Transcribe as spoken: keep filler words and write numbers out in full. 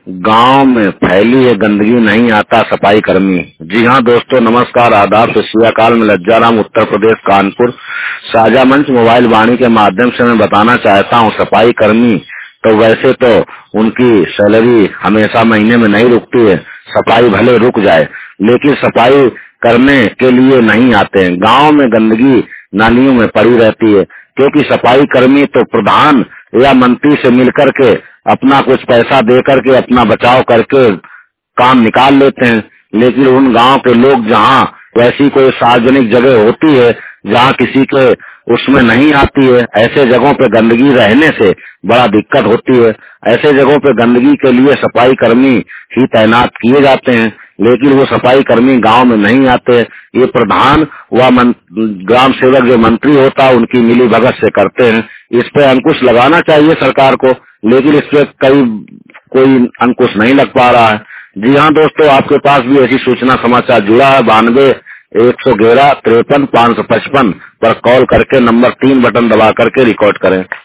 गांव में फैली है गंदगी, नहीं आता सफाई कर्मी। जी हाँ दोस्तों, नमस्कार, आदाब, सत श्री अकाल। में लज्जाराम, उत्तर प्रदेश, कानपुर। साझा मंच मोबाइल वाणी के माध्यम से मैं बताना चाहता हूँ, सफाई कर्मी तो वैसे तो उनकी सैलरी हमेशा महीने में नहीं रुकती है। सफाई भले रुक जाए लेकिन सफाई करने के लिए नहीं आते हैं। गांव में गंदगी नालियों में पड़ी रहती है, क्योंकि सफाई कर्मी तो प्रधान या मंत्री से मिलकर के अपना कुछ पैसा दे करके अपना बचाव करके काम निकाल लेते हैं। लेकिन उन गांव के लोग जहां वैसी कोई सार्वजनिक जगह होती है जहां किसी के उसमें नहीं आती है, ऐसे जगहों पे गंदगी रहने से बड़ा दिक्कत होती है। ऐसे जगहों पे गंदगी के लिए सफाई कर्मी ही तैनात किए जाते हैं, लेकिन वो सफाई कर्मी गांव में नहीं आते। ये प्रधान व ग्राम सेवक जो मंत्री होता है उनकी मिली भगत से करते हैं। इस पे अंकुश लगाना चाहिए सरकार को, लेकिन इस पे कई कोई अंकुश नहीं लग पा रहा है। जी हाँ दोस्तों, आपके पास भी ऐसी सूचना समाचार जुड़ा है। बानवे एक सौ ग्यारह तिरपन पाँच सौ पचपन पर कॉल करके नंबर तीन बटन दबा करके रिकॉर्ड करें।